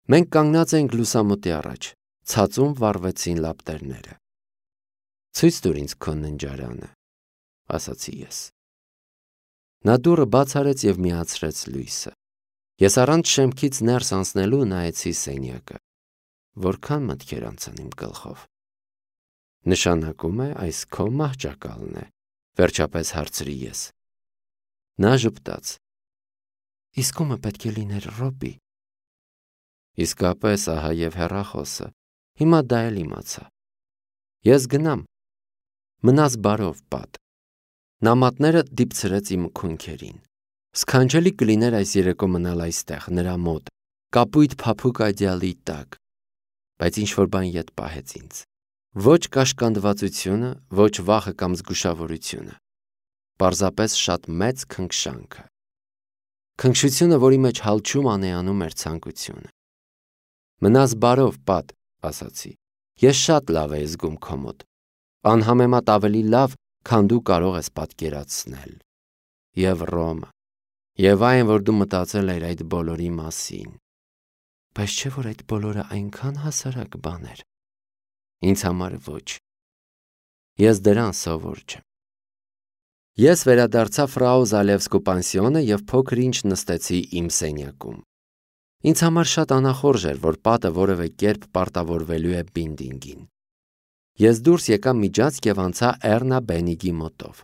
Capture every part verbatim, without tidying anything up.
Մենք կանգնած էինք լուսամուտի առաջ, ցածում վառվեցին լապտերները։ Ցույց տուր ինձ քո ննջարանը, ասացի ես։ Նա դուռը բաց արեց և միացրեց լույսը։ Ես առանց շեմքից ներս անցնելու նայեցի սենյակը։ Որքան մտքեր անցան իմ գլխով։ Նշանակում է այս քո մահճակալն է, վերջապես հարցրի ես։ Նա ժպտաց։ Իսկ ումը պետք է լիներ Ռոբի։ Իսկապես ահա և հեռախոսը, հիմա դա էլ իմացա։ Ես գնամ։ Մնաս բարով, Պատ։ Նամատները դիպցրեց իմ քունքերին։ Սքանչելի կլիներ այս երեկո մնալ այստեղ, նրա մոտ, կապույտ փափուկ այդյալի տակ, բայց ինչ-որ բան ետ պահեց ինձ։ Ոչ կաշկանդվածությունը, ոչ վախը կամ զգուշավորությունը։ Պարզապես շատ մեծ քնքշանքը։ Քնքշությունը, որի մեջ հալչում անեանում էր ցանկությունը։ Մնաս բարով, Պատ, ասացի։ Ես շատ լավ էի զգում քո մոտ։ Անհամեմատ ավելի լավ, քան դու կարող ես պատկերացնել։ Եվ Ռոմը, և այն, որ դու մտածել էիր այդ բոլորի մասին։ Բայց չէ՞ որ այդ բոլորը այնքան հասարակ բան էր։ Ինձ համար ոչ։ Ես դրան սովոր չեմ։ Ես վերադարձա Ֆրաու Զալևսկու պանսիոնը և փոքր ինչ նստեցի իմ սենյակում։ Ինձ համար շատ անախորժ էր, որ Պատը որևէ կերպ պարտավորվելու է բիլդինգին։ Ես դուրս եկա միջանցք և անցա Էռնա Բենիգի մոտով։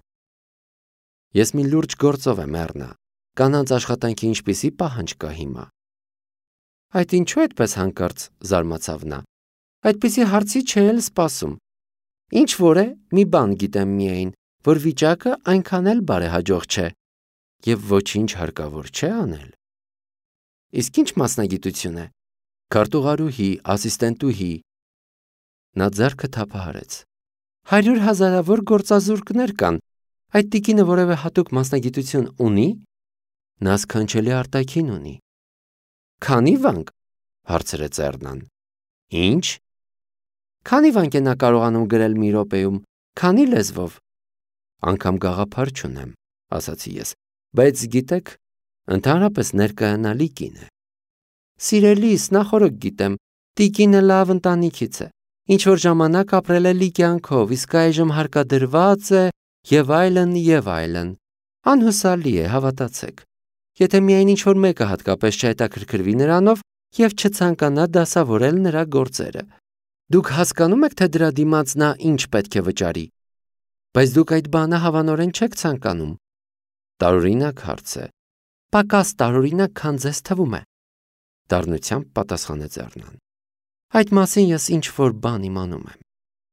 Ես մի լուրջ գործով եմ, Էռնա, կանանց աշխատանքի ինչպիսի պահանջ կա հիմա։ Այդ ինչու այդպես հանկարծ, զարմացավ նա։ Այդպիսի հարցի չէ էլ սպասում։ Ինչ որ է, մի բան գիտեմ միայն, որ վիճակը այնքան էլ բարեհաջող չէ, և ոչինչ հարկավոր չէ անել։ Իսկ ինչ մասնագիտություն է։ Քարտուղարուհի, ասիստենտուհի։ Նա ձեռքը թափահարեց։ Հարյուր հազարավոր գործազուրկներ կան։ Այդ տիկինը որևէ հատուկ մասնագիտություն ունի։ Նա սքանչելի արտաքին ունի։ Քանի վանք, հարցրեց Էռնան։ Ինչ։ Քանի վանք է նա կարողանում գրել մի րոպեում, քանի լեզվով։ Անգամ գաղափար չունեմ, ասացի ես, բայց գիտեք, ընդհանրապես ներկայանալի կին է։ Սիրելիս, նախօրոք գիտեմ, տիկինը լավ ընտանիքից է, ինչ-որ ժամանակ ապրել է լի կյանքով, իսկ այժմ հարկադրված է, և այլն, և այլն։ Անհուսալի է, հավատացեք։ Եթե միայն ինչ-որ մեկը հատկապես չհետաքրքրվի նրանով և չցանկանա դասավորել նրա գործերը։ Դուք հասկանում եք, թե դրա դիմաց նա ինչ պետք է վճարի։ Բայց դուք այդ բանը հավանորեն չեք ցանկանում։ Տարօրինակ հարց է։ Պակաս տարօրինակ, քան ձեզ թվում է։ Դառնությամբ պատասխանեց Էռնան։ Այդ մասին ես ինչ-որ բան իմանում եմ։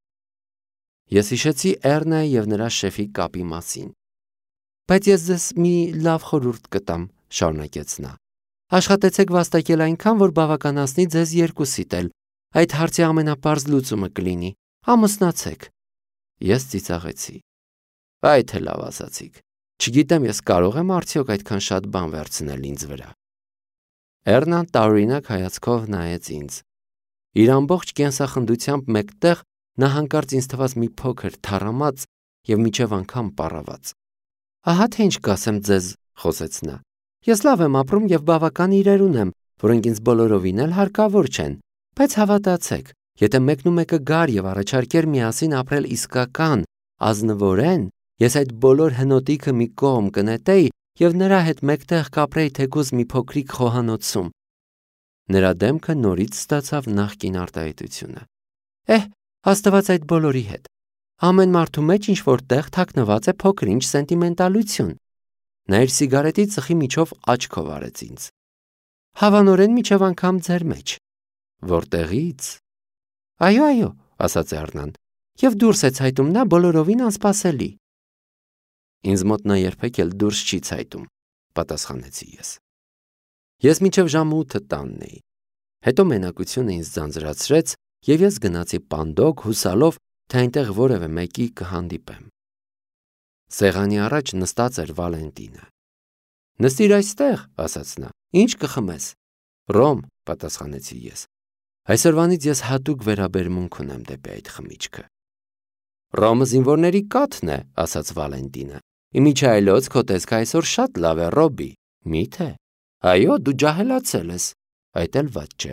Ես հիշեցի Էռնայի և նրա շեֆի կապի մասին։ Բայց ես ձեզ մի լավ խորհուրդ կտամ, շարունակեց նա։ Աշխատեցեք վաստակել այնքան, որ բավականացնի ձեզ երկուսիդ էլ։ Այդ հարցի ամենապարզ լուծումը կլինի։ Ամուսնացեք։ Ես ծիծաղեցի։ Այ թե լավ ասացիք։ Չգիտեմ ես կարող եմ արդյոք այդքան շատ բան վերցնել ինձ վրա։ Էռնան տարօրինակ հայացքով նայեց ինձ։ Իր ամբողջ կենսախնդությամբ մեկտեղ նա հանկարծ ինձ թվաց մի փոքր թառամած և մինչև անգամ պառաված։ Ահա թե ինչ կասեմ ձեզ, խոսեց նա։ Ես լավ եմ ապրում և բավական իրեր ունեմ, որոնք ինձ բոլորովին էլ հարկավոր չեն, բայց հավատացեք, եթե մեկնումեկը գար և առաջարկեր միասին ապրել իսկական, ազնվորեն, ես այդ բոլոր հնոտիքը մի կողմ կնետեի և նրա հետ մեկտեղ կապրեի թեկուզ մի փոքրիկ խոհանոցում։ Նրա դեմքը նորից ստացավ նախկին արտահայտությունը։ Էհ, աստված այդ բոլորի հետ։ Ամեն մարդու մեջ ինչ-որ տեղ թաքնված է փոքր-ինչ սենտիմենտալություն։ Նա իր սիգարետի ծխի միջով աչքով արեց ինձ։ Հավանորեն միջև անգամ ձեր մեջ։ Որտեղից։ Այո, այո, ասաց Էռնան, և դուրս է ցայտում նա բոլորովին անսպասելի։ Ինձ մոտ նա երբեք էլ դուրս չի ցայտում, պատասխանեցի ես։ Ես մինչև ժամը ութը տանն էի։ Հետո մենակությունը ինձ ձանձրացրեց, և ես գնացի պանդոկ, հուսալով, թե այնտեղ որևէ մեկի կհանդիպեմ։ Սեղանի առաջ նստած էր Վալենտինը։ Նստիր այստեղ, ասաց նա, ինչ կխմես։ Ռոմ, պատասխանեցի ես։ Այսօրվանից ես հատուկ վերաբերմունք ունեմ դեպի այդ խմիչքը։ Ռոմը զինվորների կաթն է, ասաց Վալենտինը։ Իմիջիայլոց քո տեսքը այսօր շատ լավ է, Ռոբի։ Մի՞թե։ Այո, դու ջահելացել ես։ Այդ էլ վատ չէ։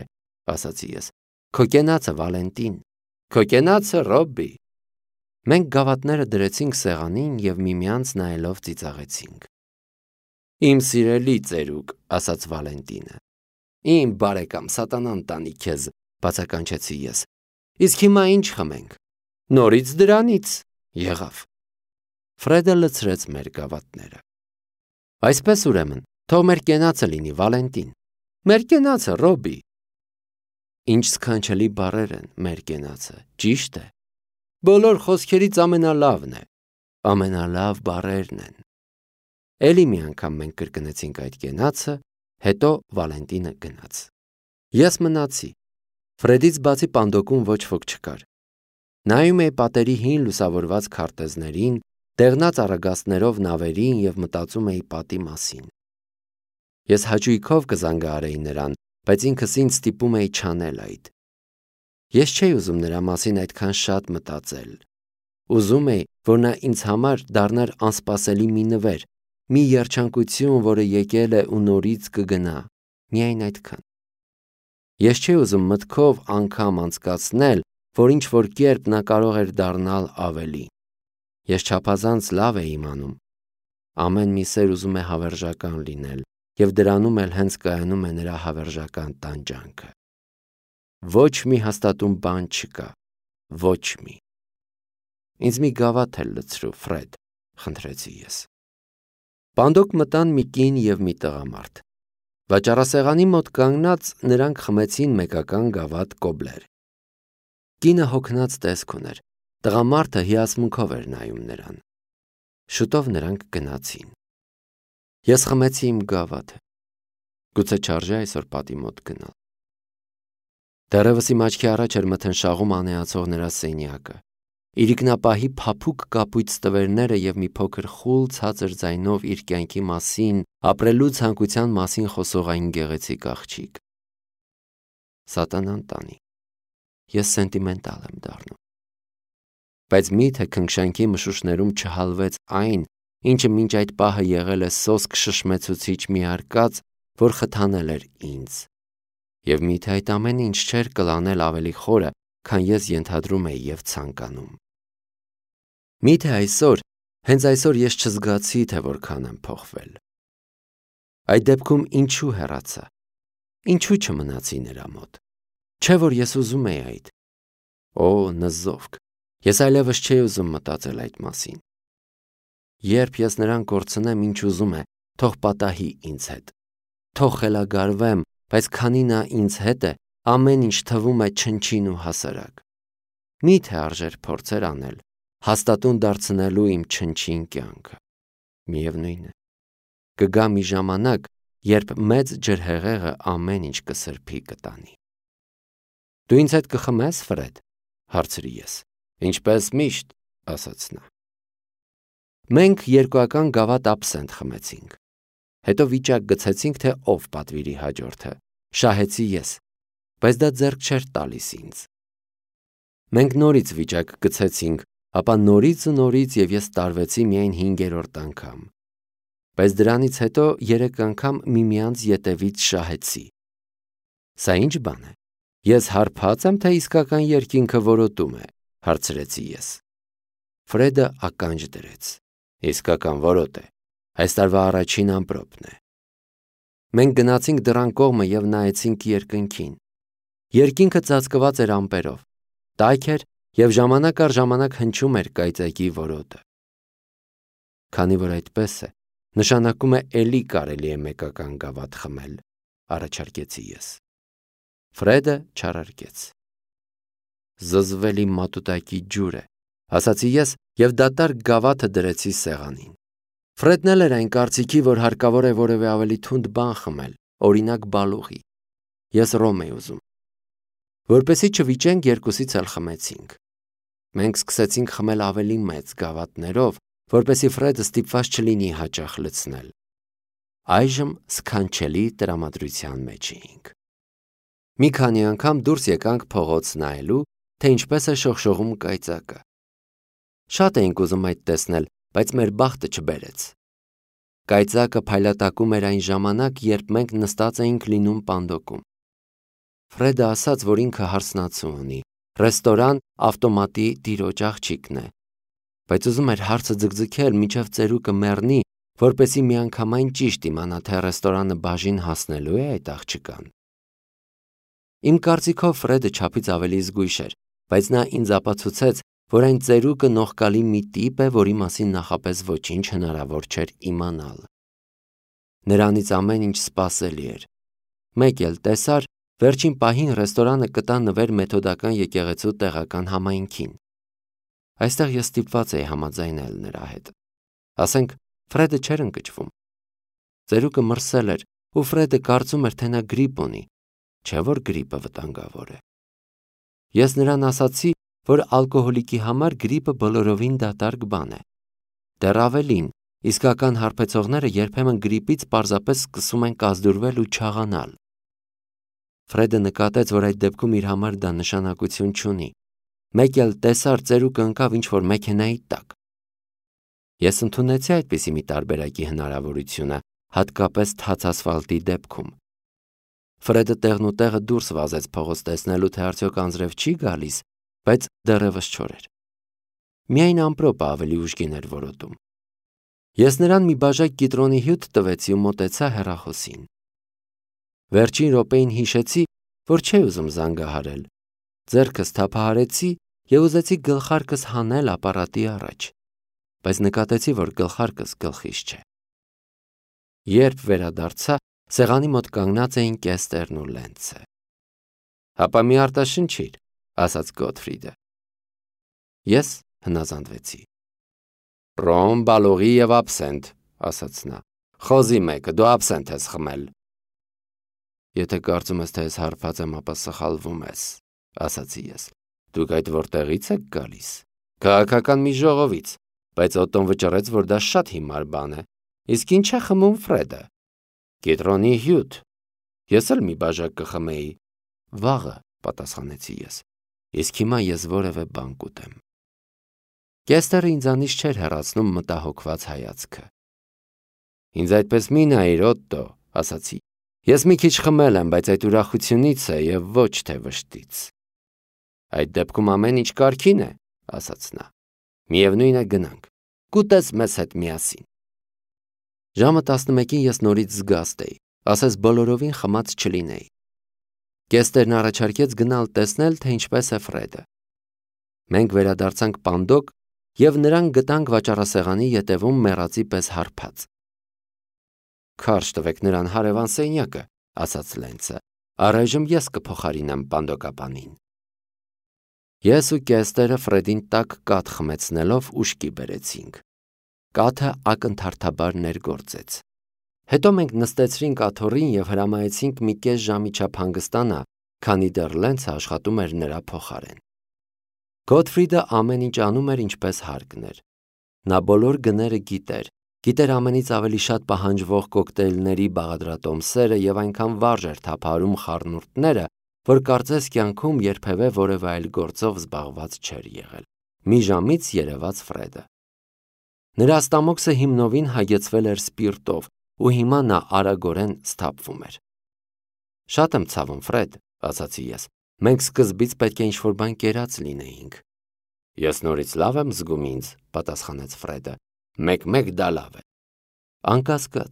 ասացի ես։ Քո կենացը Վալենտին, քո կենացը Ռոբբի։ Մենք գավաթները դրեցինք սեղանին և միմյանց նայելով ծիծաղեցինք։ Իմ սիրելի ծերուկ, ասաց Վալենտինը։ Իմ բարեկամ, սատանան տանի քեզ, բացականչեցի ես։ Իսկ հիմա ինչ խմենք։ Նորից դրանից, եղավ։ Ֆրեդը լցրեց մեր գավաթները։ Այսպես ուրեմն, թող մեր կենացը լինի Վալենտին։ Մեր կենացը Ռոբբի։ Ինչ սքանչելի բառեր են մեր կենացը, ճիշտ է։ Բոլոր խոսքերից ամենալավն է, ամենալավ բառերն են։ Էլի մի անգամ մենք կրկնեցինք այդ կենացը, հետո Վալենտինը գնաց։ Ես մնացի։ Ֆրեդից բացի պանդոկում ոչ ոք չկար։ Նայում էի պատերի հին լուսավորված քարտեզներին, դեղնած առագաստներով նավերին և մտածում էի պատի մասին։ Ես հաճույքով կզանգահարեի նրան, բայց ինքս ինձ ստիպում էի չանել այդ։ Ես չէի ուզում նրա մասին այդքան շատ մտածել։ Ուզում էի, որ նա ինձ համար դառնար անսպասելի մի նվեր, մի երջանկություն, որը եկել է ու նորից կգնա, միայն այդքան։ Ես չէի ուզում մտքով անգամ անցկացնել, որ ինչ-որ կերպ նա կարող էր դառնալ ավելի։ Ես չափազանց լավ էի իմանում։ Ամեն մի սեր ուզում է հավերժական լինել, և դրանում էլ հենց կայանում է նրա հավերժական տանջանքը։ Ոչ մի հաստատուն բան չկա, ոչ մի։ Ինձ մի գավաթ էլ լցրու, Ֆրեդ, խնդրեցի ես։ Պանդոկ մտան մի կին և մի տղամարդ։ Վաճառասեղանի մոտ կանգնած նրանք խմեցին մեկական գավաթ կոբլեր։ Կինը հոգնած տեսք ուներ, տղամարդը հիացմունքով էր նայում նրան։ Շուտով նրանք գնացին։ Ես խմեցի իմ գավաթը։ Գուցե չարժե այսօր պատի մոտ գնալ։ Դեռևս իմ աչքի առաջ էր մթնշաղում անեացող նրա սենյակը, իրիկնապահի փափուկ կապույտ ստվերները և մի փոքր խուլ ցածր ձայնով իր կյանքի մասին, ապրելու ցանկության մասին խոսող այն գեղեցիկ աղջիկ։ Սատանան տանի, ես սենտիմենտալ եմ դառնում։ Բայց մի՞թե քնքշանքի մշուշներում չհալվեց այն, ինչը մինչ այդ պահը եղել է սոսկ շշմեցուցիչ մի արկած, որ խթանել էր ինձ։ Եվ մի՞թե այդ ամեն ինչ չէր կլանել ավելի խորը, քան ես ենթադրում էի և ցանկանում։ Մի՞թե այսօր, հենց այսօր ես չզգացի, թե որքան եմ փոխվել։ Այդ դեպքում ինչու հեռացա։ Ինչու չմնացի նրա մոտ։ Չէ՞ որ ես ուզում էի այդ։ Օ, նզովք, ես այլևս չէի ուզում մտածել այդ մասին։ Երբ ես նրան կորցնեմ, ինչ ուզում է, թող պատահի ինձ հետ։ Թող խելագարվեմ, բայց քանի նա ինձ հետ է, ամեն ինչ թվում է չնչին ու հասարակ։ Մի՞թե արժեր փորձեր անել, հաստատուն դարձնելու իմ չնչին կյանքը։ Միևնույն է, կգա մի ժամանակ, երբ մեծ ջրհեղեղը ամեն ինչ կսրբի կտանի։ Դու ինձ հետ կխմես, Ֆրեդ, հարցրի ես։ Ինչպես միշտ, ասաց նա։ Մենք երկուական գավաթ աբսենթ խմեցինք։ Հետո վիճակ գցեցինք, թե ով պատվիրի հաջորդը։ Շահեցի ես, բայց դա ձեռք չէր տալիս ինձ։ Մենք նորից վիճակ գցեցինք, ապա նորից ու նորից և ես տարվեցի միայն հինգերորդ անգամ։ Բայց դրանից հետո երեք անգամ միմյանց ետևից շահեցի։ Սա ինչ բան է։ Ես հարբած եմ, թե իսկական երկինքը որոտում է, հարցրեցի ես։ Ֆրեդը ականջ դրեց։ Իսկական որոտ է։ Այս տարվա առաջին ամպրոպն է։ Մենք գնացինք դռան կողմը և նայեցինք երկնքին։ Երկինքը ծածկված էր ամպերով։ Տաք էր և ժամանակ առ ժամանակ հնչում էր կայծակի որոտը։ Քանի որ այդպես է, նշանակում է էլի կարելի է մեկական գավաթ խմել, առաջարկեցի ես։ Ֆրեդը չարարկեց։ Զզվելի մատուտակի ջուր է, ասացի ես և դատարկ գավաթը դրեցի սեղանին։ Ֆրեդն էլ էր այն կարծիքի, որ հարկավոր է որևէ ավելի թունդ բան խմել, օրինակ բալուղի։ Ես ռոմ էի ուզում։ Որպեսզի չվիճենք, երկուսից էլ խմեցինք։ Մենք սկսեցինք խմել ավելի մեծ գավաթներով, որպեսզի Ֆրեդը ստիպված չլինի հաճախ լցնել։ Այժմ սքանչելի տրամադրության մեջ էինք։ Մի քանի անգամ դուրս եկանք փողոց նայելու, թե ինչպես է շողշողում կայծակը։ Շատ էինք ուզում այդ տեսնել, բայց մեր բախտը չբերեց։ Կայծակը փայլատակում էր այն ժամանակ, երբ մենք նստած էինք լինում պանդոկում։ Ֆրեդը ասաց, որ ինքը հարսնացու ունի, ռեստորան ավտոմատի տիրոջ աղջիկն է, բայց ուզում էր հարցը ձգձգել, մինչև ծերուկը մեռնի, որպեսզի միանգամայն ճիշտ իմանա, թե ռեստորանը բաժին հասնելու է այդ աղջկան։ Իմ կարծիքով Ֆրեդը չափից ավելի զգույշ էր, բայց նա ինձ ապացուցեց, որ այն ծերուկը նողկալի մի տիպ է, որի մասին նախապես ոչինչ հնարավոր չէր իմանալ։ Նրանից ամեն ինչ սպասելի էր։ Մեկ էլ տեսար, վերջին պահին ռեստորանը կտա նվեր մեթոդական եկեղեցու տեղական համայնքին։ Այստեղ ես ստիպված էի համաձայնել նրա հետ։ Ասենք, Ֆրեդը չէր ընկճվում։ Ծերուկը մրսել էր, ու Ֆրեդը կարծում էր, թե նա գրիպ ունի, չէ որ գրիպը վտանգավոր է։ Ես նրան ասացի, որ ալկոհոլիկի համար գրիպը բոլորովին դատարկ բան է։ Դեռ ավելին, իսկական հարբեցողները երբեմն գրիպից պարզապես սկսում են կազդուրվել ու չաղանալ։ Ֆրեդը նկատեց, որ այդ դեպքում իր համար դա նշանակություն չունի։ Մեկ էլ տեսար, ծերուկը ընկավ ինչ-որ մեքենայի տակ։ Ես ընդունեցի այդպիսի մի տարբերակի հնարավորությունը, հատկապես թաց ասֆալտի դեպքում։ Ֆրեդը տեղն ու տեղը դուրս վազեց փողոց տեսնելու, թե արդյոք անձրև չի գալիս, բայց դեռևս չոր էր։ Միայն ամպրոպը ավելի ուժգին էր որոտում։ Ես նրան մի բաժակ կիտրոնի հյութ տվեցի ու մոտեցա հեռախոսին։ Վերջին րոպեին հիշեցի, որ չէի ուզում զանգահարել։ Ձեռքս թափահարեցի և ուզեցի գլխարկս հանել ապարատի առաջ, բայց նկատեցի, որ գլխարկս գլխիս չէ։ Երբ վերադարձա, սեղանի մոտ կանգնած էին Կեստերն ու Լենցը։ «Հապա մի արտաշնչիր», ասաց Գոթֆրիդը։ Ես հնազանդվեցի։ «Ռոմ, բալողի և աբսենթ», ասաց նա։ «Խոզի մեկը, դու աբսենթ ես խմել»։ «Եթե կարծում ես, թե ես հարբած եմ, ապա սխալվում ես», ասացի ես։ «Դուք այդ որտեղից եք գալիս»։ «Քաղաքական մի ժողովից, բայց Օտոն վճռեց, որ դա շատ հիմար բան է։ Իսկ ինչ է խմում Ֆրեդը»։ «Կիտրոնի հյութ։ Ես էլ մի բաժակ կխմեի»։ «Վաղը», պատասխանեցի ես։ «Իսկ հիմա ես որևէ բան կուտեմ»։ Կեստերը ինձանից չէր հեռացնում մտահոգված հայացքը։ «Ինձ այդպես մի նայիր, Օտտո», ասացի։ «Ես մի քիչ խմել եմ, բայց այդ ուրախությունից է և ոչ թե վշտից»։ «Այդ դեպքում ամեն ինչ կարգին է», ասաց նա։ «Միևնույն է, գնանք։ Կուտես մեզ հետ միասին»։ Ժամը տասնմեկին ես նորից զգաստ էի, ասես բոլորովին խմած չլինեի։ Կեստերն առաջարկեց գնալ տեսնել, թե ինչպես է Ֆրեդը։ Մենք վերադարձանք Պանդոկ և նրան գտանք վաճառասեղանի ետևում մեռածի պես հարբած։ «Քարշ տվեք նրան հարևան սենյակը», ասաց Լենցը։ «Առայժմ ես կփոխարինեմ Պանդոկապանին»։ Ես ու Կեստերը Ֆրեդին տաք կաթ խմեցնելով ուշքի բերեցինք։ Կաթը ակնթարթաբար ներգործեց։ Հետո մենք նստեցրինք աթոռին և հրամայեցինք մի կես ժամի չափ հանգստանա, քանի դեռ Լենցը աշխատում էր նրա փոխարեն։ Գոթֆրիդը ամեն ինչ անում էր ինչպես հարկն էր։ Նա բոլոր գները գիտեր, գիտեր ամենից ավելի շատ պահանջվող կոկտեյլների բաղադրատոմսերը և այնքան վարժ էր թափահարում խառնուրդները, որ կարծես կյանքում երբևէ որևէ այլ գործով զբաղված չէր եղել։ Մի ժամից երևաց Ֆրեդը։ Նրա ստամոքսը հիմնովին հագեցվել էր սպիրտով, ու հիմա նա արագորեն սթափվում էր։ «Շատ եմ ցավում, Ֆրեդ», ասացի ես։ «Մենք սկզբից պետք է ինչ-որ բան կերած լինեինք»։ «Ես նորից լավ եմ զգում ինձ», պատասխանեց Ֆրեդը։ «Մեկ-մեկ դա լավ է»։ Անկասկած։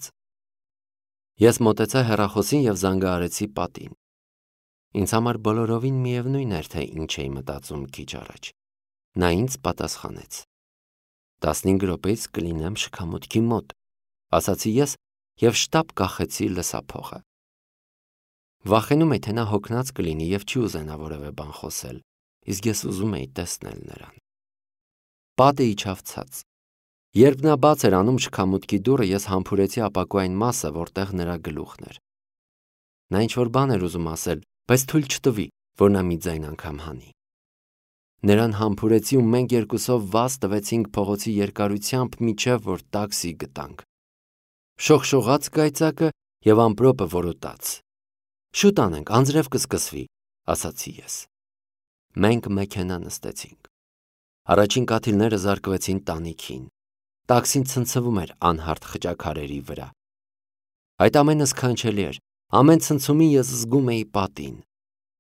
Ես մոտեցա հեռախոսին և զանգահարեցի պատին։ Ինձ համար բոլորովին միևնույն էր, թե ինչ էի մտածում քիչ առաջ։ Նա ինձ պատասխանեց։ «Տասնհինգ րոպեից կլինեմ շքամուտքի մոտ», ասացի ես և շտապ կախեցի լսափողը։ Վախենում էի, թե նա հոգնած կլինի և չի ուզենա որևէ բան խոսել, իսկ ես ուզում էի տեսնել նրան։ Պատը իջավ ցած։ Երբ նա բաց էր անում շքամուտքի դուռը, ես համբուրեցի ապակու այն մասը, որտեղ նրա գլուխն էր։ Նա ինչ-որ բան էր ուզում ասել, բայց թույլ չտվի, որ նա մի ձայն անգամ հանի։ Նրան համբուրեցի ու մենք երկուսով վազ տվեցինք փողոցի երկարությամբ, մինչև որ տաքսի գտանք։ Շողշողաց կայծակը և ամպրոպը որոտաց։ «Շուտ անենք, անձրև կսկսվի», ասացի ես։ Մենք մեքենա նստեցինք։ Առաջին կաթիլները զարկվեցին տանիքին։ Տաքսին ցնցվում էր անհարթ խճաքարերի վրա։ Այդ ամենը սքանչելի էր։ Ամեն ցնցումին ես զգում էի պատին։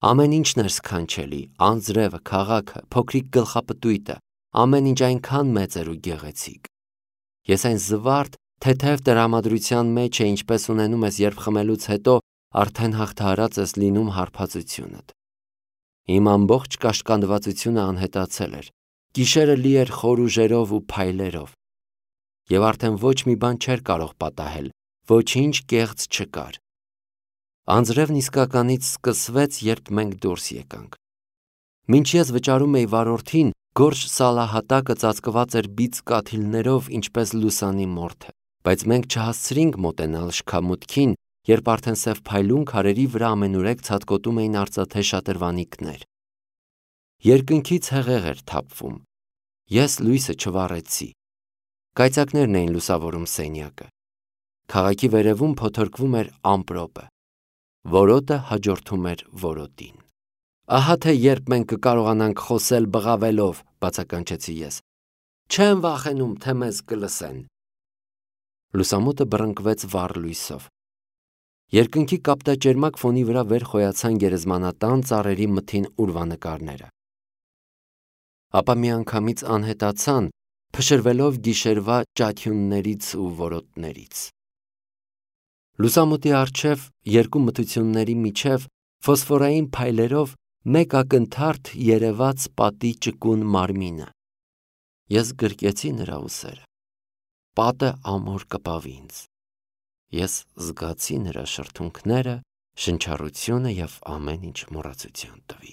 Ամեն ինչն էր սքանչելի, անձրևը, քաղաքը, փոքրիկ գլխապտույտը, ամեն ինչ այնքան մեծ էր ու գեղեցիկ։ Ես այն զվարթ, թեթև տրամադրության մեջ է, ինչպես ունենում ես, երբ խմելուց հետո արդեն հաղթահարած ես լինում հարբածությունդ։ Իմ ամբողջ կաշկանդվածությունը անհետացել էր, գիշերը լի էր խոր ուժերով ու փայլերով, և արդեն ոչ մի բան չէր կարող պատահել, ոչինչ կեղծ չկար։ Անձրևն իսկականից սկսվեց, երբ մենք դուրս եկանք։ Մինչ ես վճարում էի վարորդին, գորշ սալահատակը ծածկված էր բիծ կաթիլներով, ինչպես լուսանի մորթե, բայց մենք չհասցրինք մոտենալ շքամուտքին, երբ արդեն սև փայլուն քարերի վրա ամենուրեք ցատկոտում էին արծաթե շատրվանիկներ։ Երկնքից հեղեղ էր թափվում։ Ես լույսը չվառեցի։ Կայծակներն էին լուսավորում սենյակը։ Քաղաքի վերևում փոթորկվում էր ամպրոպը։ Որոտը հաջորդում էր որոտին։ Ահա թե երբ մենք կկարողանանք խոսել բղավելով, բացականչեցի ես։ Չեմ վախենում, թե մեզ կլսեն։ Լուսամուտը բռնկվեց վառ լույսով։ Երկնքի կապտաճերմակ ֆոնի վրա վեր խոյացան գերեզմանատան ծառերի մթին ուրվանկարները։ Ապա միանգամից անհետացան, փշրվելով գիշերվա ճաթյուններից ու որոտներից։ Լուսամուտի առջև, երկու մթությունների միջև, ֆոսֆորային փայլերով մեկ ակնթարթ երևաց պատի ճկուն մարմինը։ Ես գրկեցի նրա ուսերը։ Պատը ամուր կպավ ինձ։ Ես զգացի նրա շրթունքները, շնչառությունը և ամեն ինչ մոռացության տվի։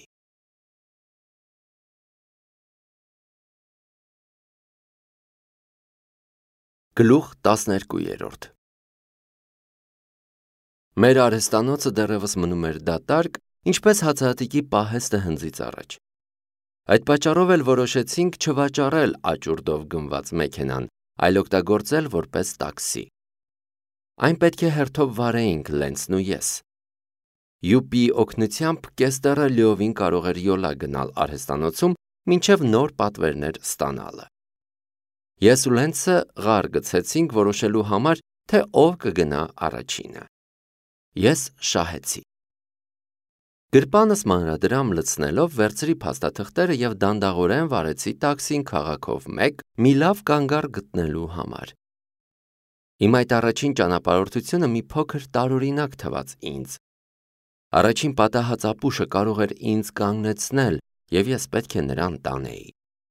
Գլուխ տասներկու։ Մեր արհեստանոցը դեռևս մնում էր դատարկ, ինչպես հացահատիկի պահեստը հնձից առաջ։ Այդ պատճառով էլ որոշեցինք չվաճառել աճուրդով գնված մեքենան, այլ օգտագործել որպես տաքսի։ Այն պետք է հերթով վարեինք Լենցն ու ես։ Յուպիի օգնությամբ կեստեռը լիովին կարող էր յոլա գնալ արհեստանոցում, մինչև նոր պատվերներ ստանալը։ Ես ու Լենցը ղար գցեցինք որոշելու համար, թե ով կգնա առաջինը։ Ես շահեցի։ Գրպանս մանրադրամ լցնելով վերցրի փաստաթղթերը և դանդաղորեն վարեցի տաքսին քաղաքով մեկ մի լավ կանգառ գտնելու համար։ Իմ այդ առաջին ճանապարհորդությունը մի փոքր տարօրինակ թվաց ինձ։ Առաջին պատահած ապուշը կարող էր ինձ կանգնեցնել, և ես պետք է նրան տանեի։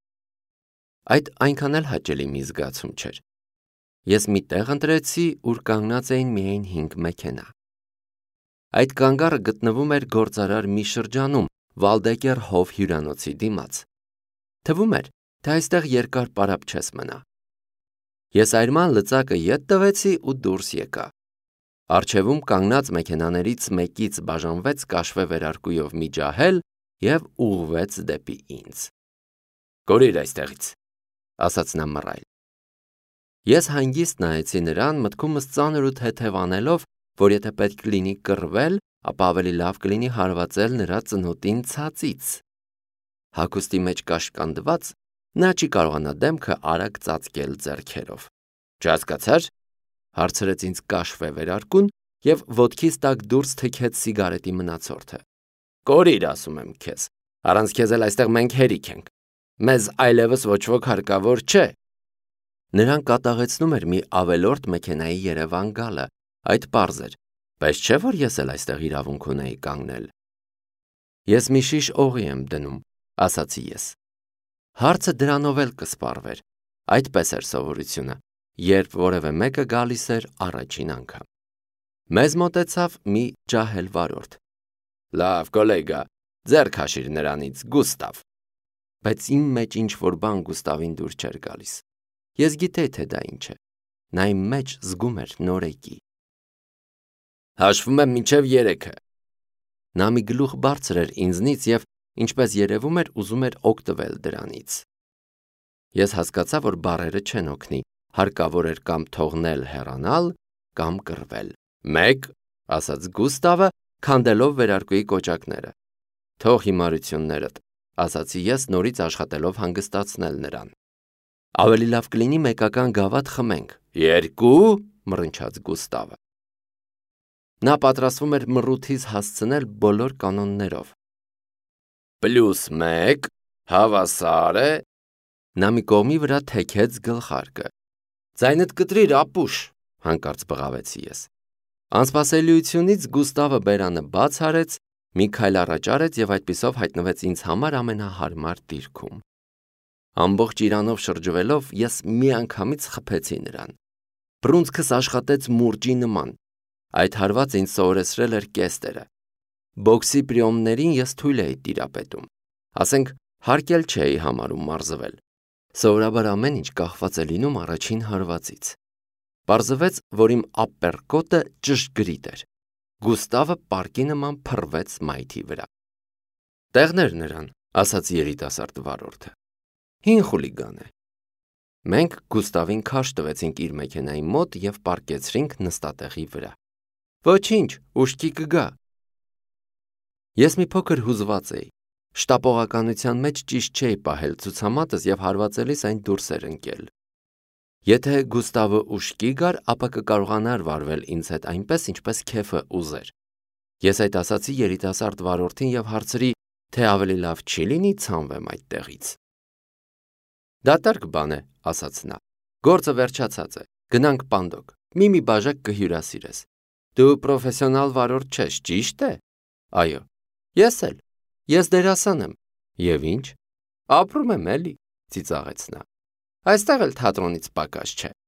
Այդ այնքան էլ հաճելի մի զգացում չէր։ Ես մի տեղ ընտրեցի, ուր կանգնած էին միայն հինգ մեքենա։ Այդ կանգառը գտնվում էր գործարար մի շրջանում, Վալդեկեր հով հյուրանոցի դիմաց։ Թվում էր, թե այստեղ երկար պարապ չես մնա։ Ես այրման լծակը ետ տվեցի ու դուրս եկա։ Առջևում կանգնած մեքենաներից մեկից բաժանվեց կաշվե վերարկուով մի ջահել և ուղղվեց դեպի ինձ։ «Կորիր այստեղից», ասաց նա մռայլ։ Ես հանգիստ նայեցի նրան, մտքումս ծանր ու թեթև անելով, որ եթե պետք լինի կռվել, ապա ավելի լավ կլինի հարվածել նրա ծնոտին ցածից։ Հագուստի մեջ կաշկանդված, նա չի կարողանա դեմքը արագ ծածկել ձեռքերով։ «Չհասկացա՞ր», հարցրեց ինձ կաշվե վերարկուն և ոտքիս տակ դուրս թքեց սիգարետի մնացորդը։ «Կորիր, ասում եմ քեզ, առանց քեզ էլ այստեղ մենք հերիք ենք։ Մեզ այլևս ոչ ոք հարկավոր չէ»։ Նրան կատաղեցնում էր մի ավելորդ մեքենայի Երևան գալը, այդ պարզ էր, բայց չէ՞ որ ես էլ այստեղ իրավունք ունեի կանգնել։ Ես մի շիշ օղի եմ դնում, ասացի ես։ Հարցը դրանով էլ կսպառվեր, այդպես էր սովորությունը, երբ որևէ մեկը գալիս էր առաջին անգամ։ Մեզ մոտեցավ մի ջահել վարորդ։ «Լավ, գոլեգա, ձեռք հաշիր նրանից, Գուստավ»։ Բայց իմ մեջ ինչ-որ բան Գուստավին դուր չէր գալիս։ Ես գիտեի, թե դա ինչ է։ Նա իմ մեջ զգում էր նորեկի։ «Հաշվում եմ մինչև երեքը»։ Նա մի գլուխ բարձր էր ինձնից և, ինչպես երևում էր, ուզում էր օգտվել դրանից։ Ես հասկացա, որ բառերը չեն օգնի, հարկավոր էր կամ թողնել հեռանալ, կամ կռվել։ «Մեկ», ասաց Գուստավը, քանդելով վերարկուի կոճակները։ «Թող հիմարություններդ», ասացի ես, նորից աշխատելով հանգստացնել նրան։ «Ավելի լավ կլինի մեկական գավաթ խմենք»։ «Երկու», մռնչաց Գուստավը։ Նա պատրաստվում էր մռութից հասցնել բոլոր կանոններով։ Պլյուս մեկ հավասար է։ Նա մի կողմի վրա թեքեց գլխարկը։ Ձայնդ կտրիր, ապուշ, հանկարծ բղավեցի ես։ Անսպասելիությունից Գուստավը բերանը բաց արեց, մի քայլ առաջ արեց եւ այդպիսով հայտնվեց ինձ համար ամենահարմար դիրքում։ Ամբողջ իրանով շրջվելով ես միանգամից խփեցի նրան։ Բռունցքս աշխատեց մուրճի նման։ Այդ հարվածը ինձ սովորեցրել էր կեստերը։ Բոքսի պրիոմներին ես թույլ էի տիրապետում։ Ասենք, հարկել չէի համարում մարզվել։ Սովորաբար ամեն ինչ կախված է լինում առաջին հարվածից։ Պարզվեց, որ իմ ապպերկոտը ճշգրիտ էր։ Գուստավը պարկի նման փռվեց մայթի վրա։ Տեղներ նրան, ասաց երիտասարդ վարորդը։ Հին խուլիգան է։ Մենք Գուստավին քաշ տվեցինք իր մեքենայի մոտ եւ պարկեցրինք նստատեղի վրա։ Ոչինչ, ուշքի կգա։ Ես մի փոքր հուզված էի։ Շտապողականության մեջ ճիշտ չէի պահել ցուցամատս եւ հարվածելիս այն դուրս էր ընկել։ Եթե Գուստավը ուշքի գար, ապա կկարողանար վարվել ինձ հետ այնպես, ինչպես քեֆը ուզեր։ Ես այդ ասացի երիտասարդ վարորդին եւ հարցրի, թե ավելի լավ չի լինի ցանվեմ այդտեղից։ Դատարկ բան է, ասաց նա։ Գործը վերջացած է։ Գնանք պանդոկ։ Մի-մի բաժակ կհյուրասիրես։ Դու պրոֆեսիոնալ վարորդ չես, ճիշտ է։ Այո։ Ես էլ։ Ես դերասան եմ։ Եվ ինչ։ Ապրում եմ էլի, ծիծաղեց նա։ Այստեղ էլ թատրոնից պակաս չէ։